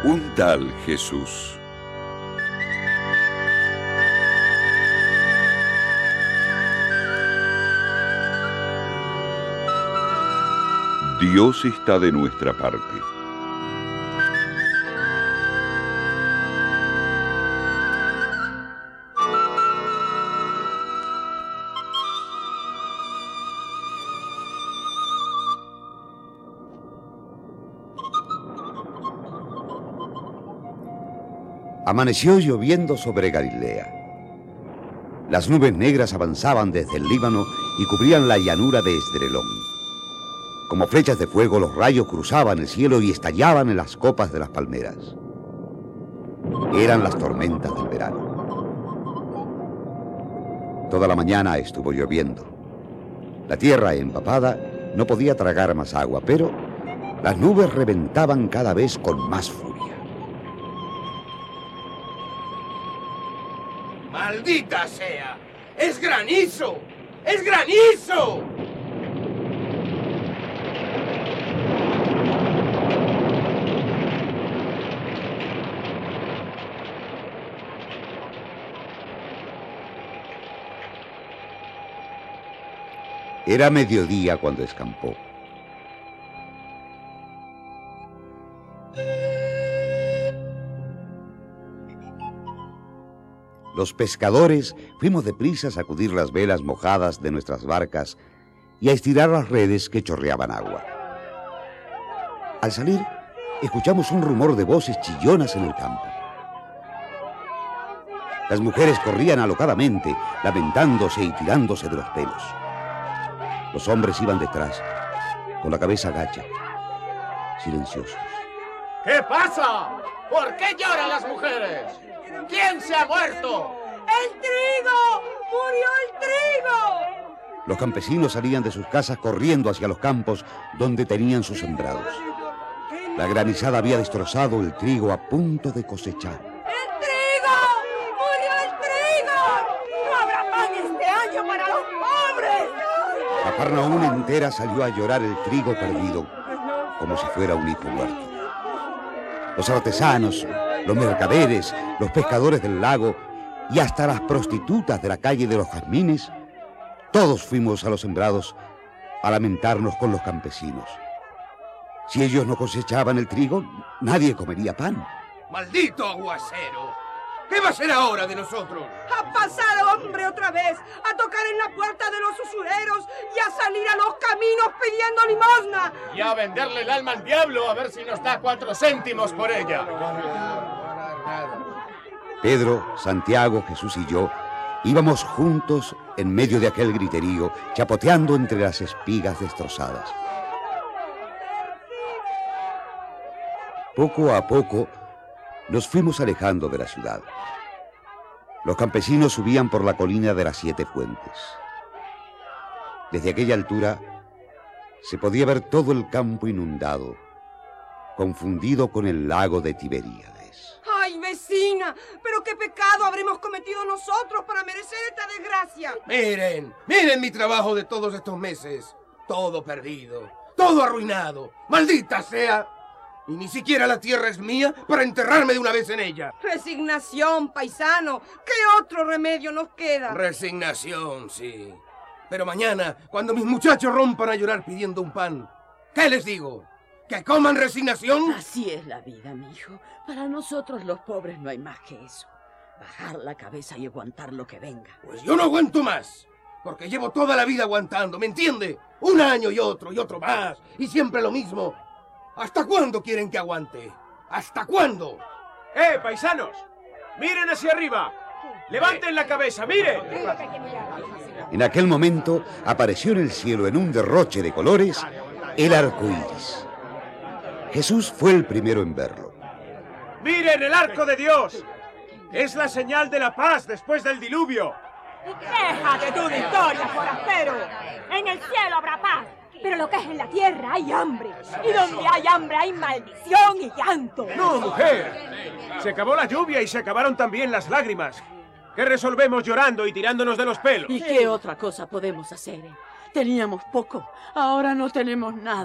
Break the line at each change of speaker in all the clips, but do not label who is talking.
Un tal Jesús. Dios está de nuestra parte.
Amaneció lloviendo sobre Galilea. Las nubes negras avanzaban desde el Líbano y cubrían la llanura de Esdrelón. Como flechas de fuego, los rayos cruzaban el cielo y estallaban en las copas de las palmeras. Eran las tormentas del verano. Toda la mañana estuvo lloviendo. La tierra empapada no podía tragar más agua, pero las nubes reventaban cada vez con más furia.
¡Maldita sea! ¡Es granizo! ¡Es granizo!
Era mediodía cuando escampó. Los pescadores fuimos deprisa a sacudir las velas mojadas de nuestras barcas y a estirar las redes que chorreaban agua. Al salir, escuchamos un rumor de voces chillonas en el campo. Las mujeres corrían alocadamente, lamentándose y tirándose de los pelos. Los hombres iban detrás, con la cabeza gacha, silenciosos.
¿Qué pasa? ¿Por qué lloran las mujeres? ¿Quién se ha muerto?
¡El trigo! ¡Murió el trigo!
Los campesinos salían de sus casas corriendo hacia los campos donde tenían sus sembrados. La granizada había destrozado el trigo a punto de cosechar.
¡El trigo! ¡Murió el trigo! ¡No habrá pan este año para los pobres!
Cafarnaúm entera salió a llorar el trigo perdido, como si fuera un hijo muerto. Los artesanos, los mercaderes, los pescadores del lago y hasta las prostitutas de la calle de los Jazmines, todos fuimos a los sembrados a lamentarnos con los campesinos. Si ellos no cosechaban el trigo, nadie comería pan.
¡Maldito aguacero! ¿Qué va a ser ahora de nosotros?
A pasar, hombre, otra vez, a tocar en la puerta de los usureros y a salir a los caminos pidiendo limosna.
Y a venderle el alma al diablo a ver si nos da 4 céntimos por ella.
Pedro, Santiago, Jesús y yo íbamos juntos en medio de aquel griterío, chapoteando entre las espigas destrozadas. Poco a poco nos fuimos alejando de la ciudad. Los campesinos subían por la colina de las 7 Fuentes. Desde aquella altura se podía ver todo el campo inundado, confundido con el lago de Tiberíades.
¡Ay, vecina! ¿Pero qué pecado habremos cometido nosotros para merecer esta desgracia?
Miren mi trabajo de todos estos meses. Todo perdido, todo arruinado. ¡Maldita sea! Y ni siquiera la tierra es mía para enterrarme de una vez en ella.
Resignación, paisano. ¿Qué otro remedio nos queda?
Resignación, sí. Pero mañana, cuando mis muchachos rompan a llorar pidiendo un pan, ¿qué les digo? ¿Que coman resignación?
Así es la vida, mijo. Para nosotros los pobres no hay más que eso. Bajar la cabeza y aguantar lo que venga.
Pues yo no aguanto más. Porque llevo toda la vida aguantando, ¿me entiende? Un año y otro más. Y siempre lo mismo. ¿Hasta cuándo quieren que aguante? ¿Hasta cuándo?
Paisanos! ¡Miren hacia arriba! ¡Levanten la cabeza, miren!
En aquel momento apareció en el cielo, en un derroche de colores, el arco iris. Jesús fue el primero en verlo.
¡Miren el arco de Dios! Es la señal de la paz después del diluvio.
Déjate tú de historia, forastero. En el cielo habrá paz, pero lo que es en la tierra hay hambre. Y donde hay hambre hay maldición y llanto.
¡No, mujer! Se acabó la lluvia y se acabaron también las lágrimas. ¿Qué resolvemos llorando y tirándonos de los pelos?
¿Y qué otra cosa podemos hacer? Teníamos poco, ahora no tenemos nada.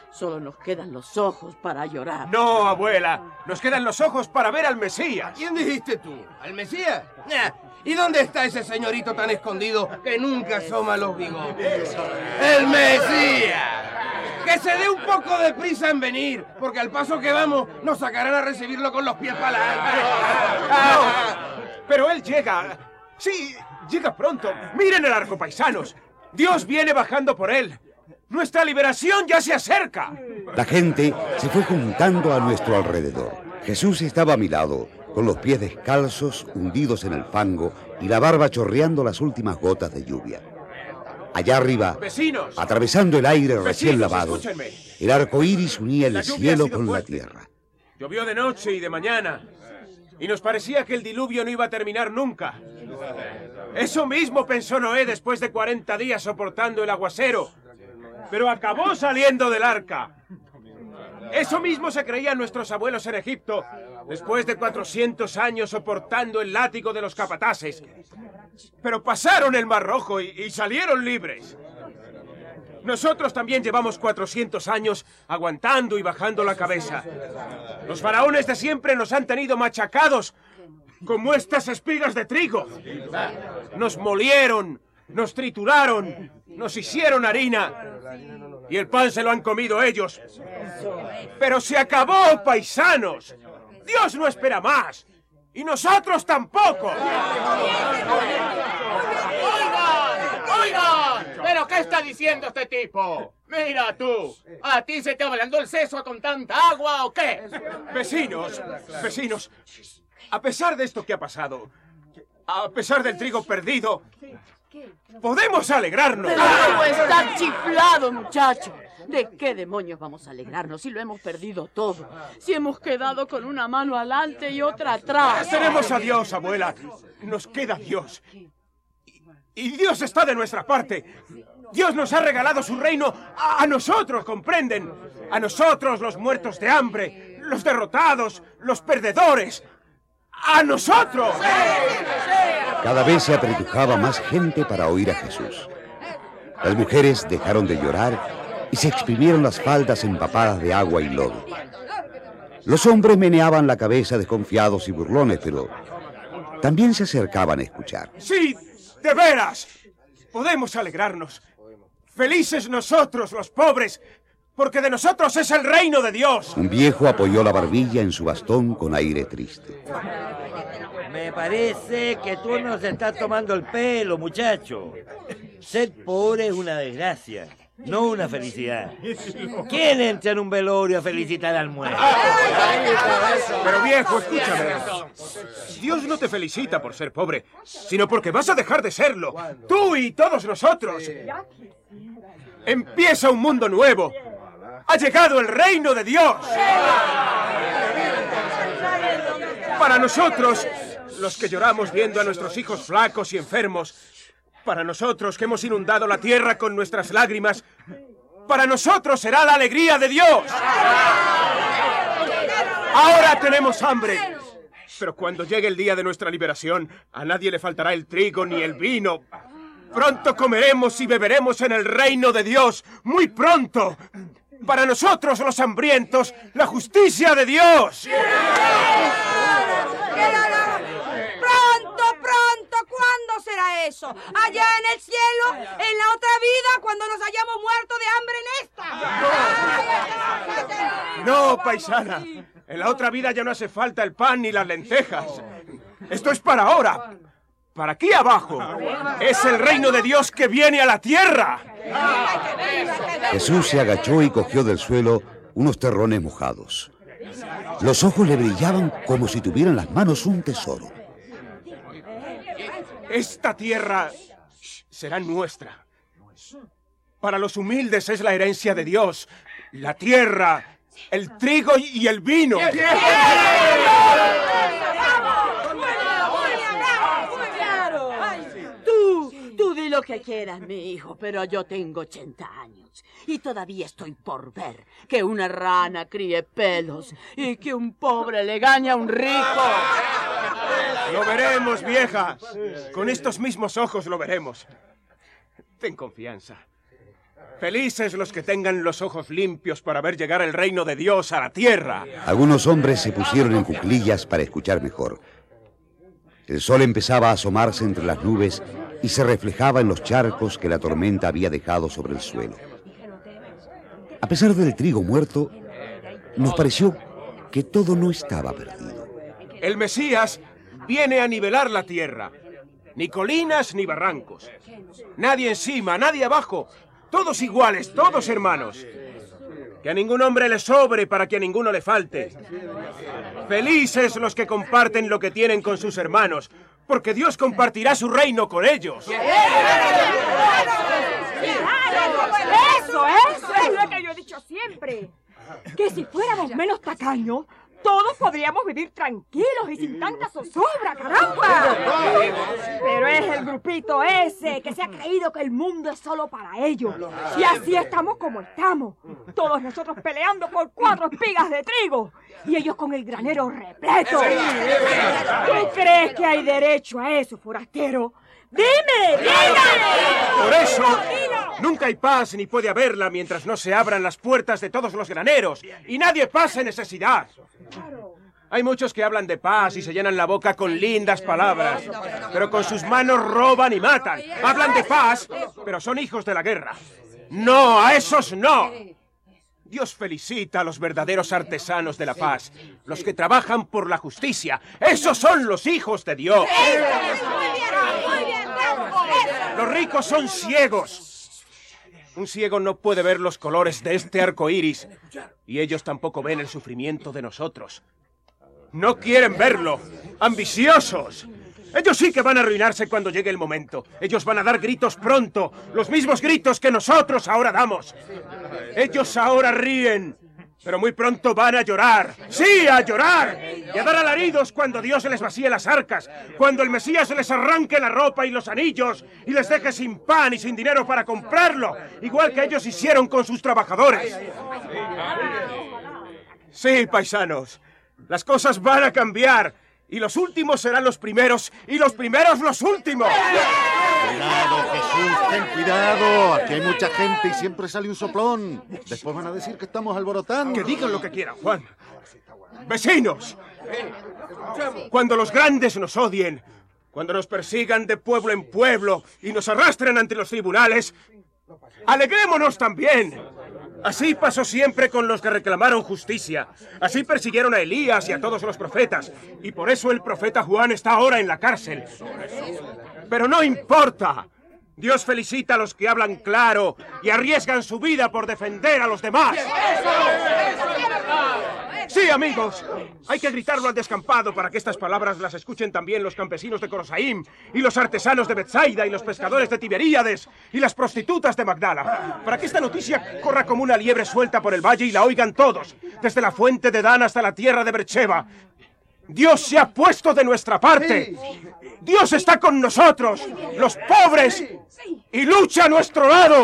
Solo nos quedan los ojos para llorar.
No, abuela. Nos quedan los ojos para ver al Mesías.
¿Quién dijiste tú? ¿Al Mesías? Nah. ¿Y dónde está ese señorito tan escondido que nunca asoma los bigotes? ¡El Mesías! ¡Que se dé un poco de prisa en venir! Porque al paso que vamos, nos sacarán a recibirlo con los pies para adelante.
Pero él llega. Sí, llega pronto. Miren el arco, paisanos. Dios viene bajando por él. ¡Nuestra liberación ya se acerca!
La gente se fue juntando a nuestro alrededor. Jesús estaba a mi lado, con los pies descalzos, hundidos en el fango y la barba chorreando las últimas gotas de lluvia. Allá arriba,
¡Vecinos!
atravesando el aire recién
¡Vecinos,
lavado,
escúchenme!
el arco iris unía el
La lluvia
cielo
ha sido
con
fuerte.
la tierra.
Llovió de noche y de mañana. Y nos parecía que el diluvio no iba a terminar nunca. Eso mismo pensó Noé después de 40 días soportando el aguacero. Pero acabó saliendo del arca. Eso mismo se creían nuestros abuelos en Egipto, después de 400 años soportando el látigo de los capataces. Pero pasaron el Mar Rojo y salieron libres. Nosotros también llevamos 400 años aguantando y bajando la cabeza. Los faraones de siempre nos han tenido machacados como estas espigas de trigo. Nos molieron, nos trituraron, nos hicieron harina y el pan se lo han comido ellos. Pero se acabó, paisanos. Dios no espera más y nosotros tampoco.
¡Oigan! ¿Pero qué está diciendo este tipo? Mira tú, ¿a ti se te ablandó el seso con tanta agua o qué?
Vecinos, a pesar de esto que ha pasado, a pesar del trigo perdido, podemos alegrarnos.
Pero ¿cómo está chiflado, muchacho? ¿De qué demonios vamos a alegrarnos si lo hemos perdido todo? Si hemos quedado con una mano adelante y otra atrás.
Tenemos a Dios, abuela. Nos queda Dios. Y Dios está de nuestra parte. Dios nos ha regalado su reino a nosotros, ¿comprenden? A nosotros, los muertos de hambre, los derrotados, los perdedores. ¡A nosotros!
Cada vez se apretujaba más gente para oír a Jesús. Las mujeres dejaron de llorar y se exprimieron las faldas empapadas de agua y lodo. Los hombres meneaban la cabeza desconfiados y burlones, pero también se acercaban a escuchar.
¡Sí, de veras! Podemos alegrarnos. Felices nosotros, los pobres, porque de nosotros es el reino de Dios.
Un viejo apoyó la barbilla en su bastón con aire triste.
Me parece que tú nos estás tomando el pelo, muchacho. Ser pobre es una desgracia, no una felicidad. ¿Quién entra en un velorio a felicitar al muerto?
Pero viejo, escúchame. Dios no te felicita por ser pobre, sino porque vas a dejar de serlo. Tú y todos nosotros. Empieza un mundo nuevo. Ha llegado el reino de Dios. Para nosotros, los que lloramos viendo a nuestros hijos flacos y enfermos, para nosotros que hemos inundado la tierra con nuestras lágrimas, para nosotros será la alegría de Dios. Ahora tenemos hambre, pero cuando llegue el día de nuestra liberación, a nadie le faltará el trigo ni el vino. Pronto comeremos y beberemos en el reino de Dios, muy pronto. Para nosotros, los hambrientos, la justicia de Dios.
¡Pronto! ¿Cuándo será eso? ¿Allá en el cielo? ¿En la otra vida? ¿Cuando nos hayamos muerto de hambre en esta?
No, paisana. En la otra vida ya no hace falta el pan ni las lentejas. Esto es para ahora. Para aquí abajo. Es el reino de Dios que viene a la tierra.
Jesús se agachó y cogió del suelo unos terrones mojados. Los ojos le brillaban como si tuviera en las manos un tesoro.
Esta tierra será nuestra. Para los humildes es la herencia de Dios. La tierra, el trigo y el vino.
Tú di lo que quieras, mi hijo, pero yo tengo 80 años y todavía estoy por ver que una rana críe pelos y que un pobre le gane a un rico.
Lo veremos, vieja. Con estos mismos ojos lo veremos. Ten confianza. Felices los que tengan los ojos limpios para ver llegar el reino de Dios a la tierra.
Algunos hombres se pusieron en cuclillas para escuchar mejor. El sol empezaba a asomarse entre las nubes y se reflejaba en los charcos que la tormenta había dejado sobre el suelo. A pesar del trigo muerto, nos pareció que todo no estaba perdido.
El Mesías viene a nivelar la tierra. Ni colinas ni barrancos. Nadie encima, nadie abajo. Todos iguales, todos hermanos. Que a ningún hombre le sobre para que a ninguno le falte. Felices los que comparten lo que tienen con sus hermanos, porque Dios compartirá su reino con ellos.
Eso es lo que yo he dicho siempre. Que si fuéramos menos tacaños, todos podríamos vivir tranquilos y sin tanta zozobra, caramba. Pero es el grupito ese que se ha creído que el mundo es solo para ellos. Y así estamos como estamos. Todos nosotros peleando por 4 espigas de trigo. Y ellos con el granero repleto. ¿Tú crees que hay derecho a eso, forastero? ¡Dime!
Por eso, nunca hay paz ni puede haberla mientras no se abran las puertas de todos los graneros y nadie pase necesidad. Hay muchos que hablan de paz y se llenan la boca con lindas palabras, pero con sus manos roban y matan. Hablan de paz, pero son hijos de la guerra. ¡No, a esos no! Dios felicita a los verdaderos artesanos de la paz, los que trabajan por la justicia. ¡Esos son los hijos de Dios! Los ricos son ciegos. Un ciego no puede ver los colores de este arco iris, y ellos tampoco ven el sufrimiento de nosotros. No quieren verlo. ¡Ambiciosos! Ellos sí que van a arruinarse cuando llegue el momento. Ellos van a dar gritos pronto, los mismos gritos que nosotros ahora damos. Ellos ahora ríen, pero muy pronto van a llorar. ¡Sí, a llorar! Y a dar alaridos cuando Dios les vacíe las arcas, cuando el Mesías les arranque la ropa y los anillos y les deje sin pan y sin dinero para comprarlo, igual que ellos hicieron con sus trabajadores. Sí, paisanos, las cosas van a cambiar. Y los últimos serán los primeros, y los primeros los últimos.
Cuidado, Jesús, ten cuidado. Aquí hay mucha gente y siempre sale un soplón. Después van a decir que estamos alborotando.
Que digan lo que quieran, Juan. Vecinos, cuando los grandes nos odien, cuando nos persigan de pueblo en pueblo y nos arrastren ante los tribunales, alegrémonos también. Así pasó siempre con los que reclamaron justicia. Así persiguieron a Elías y a todos los profetas. Y por eso el profeta Juan está ahora en la cárcel. Pero no importa. Dios felicita a los que hablan claro y arriesgan su vida por defender a los demás. Sí, amigos, hay que gritarlo al descampado para que estas palabras las escuchen también los campesinos de Corosaim y los artesanos de Betsaida y los pescadores de Tiberíades y las prostitutas de Magdala, para que esta noticia corra como una liebre suelta por el valle y la oigan todos, desde la fuente de Dan hasta la tierra de Beersheba. Dios se ha puesto de nuestra parte. Dios está con nosotros, los pobres, y lucha a nuestro lado.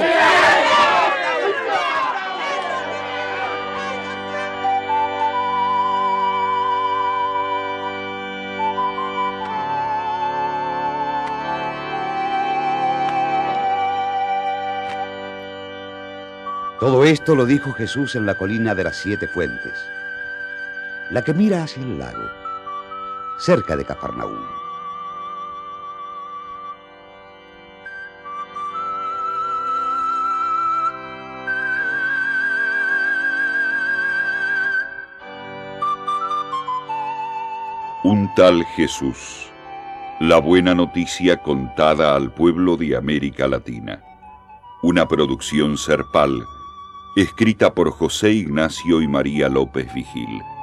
Todo esto lo dijo Jesús en la colina de las 7 fuentes, la que mira hacia el lago, cerca de Cafarnaúm.
Un tal Jesús, la buena noticia contada al pueblo de América Latina. Una producción Serpal, escrita por José Ignacio y María López Vigil.